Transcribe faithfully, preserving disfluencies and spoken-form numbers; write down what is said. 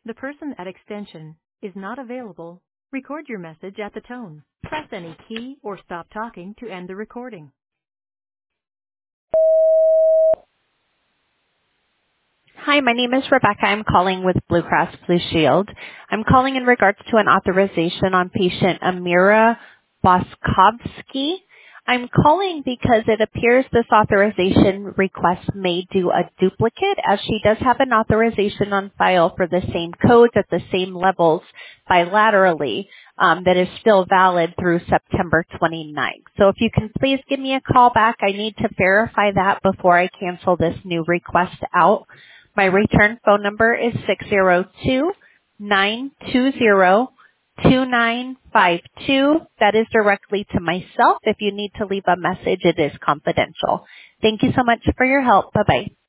The person at extension is not available. Record your message at the tone. Press any key or stop talking to end the recording. Hi, my name is Rebecca. I'm calling with Blue Cross Blue Shield. I'm calling in regards to an authorization on patient Amira Boskovsky. I'm calling because it appears this authorization request may do a duplicate, as she does have an authorization on file for the same codes at the same levels bilaterally um, that is still valid through September twenty-ninth. So if you can please give me a call back, I need to verify that before I cancel this new request out. My return phone number is six zero two, nine two zero, two nine five two. That is directly to myself. If you need to leave a message, it is confidential. Thank you so much for your help. Bye-bye.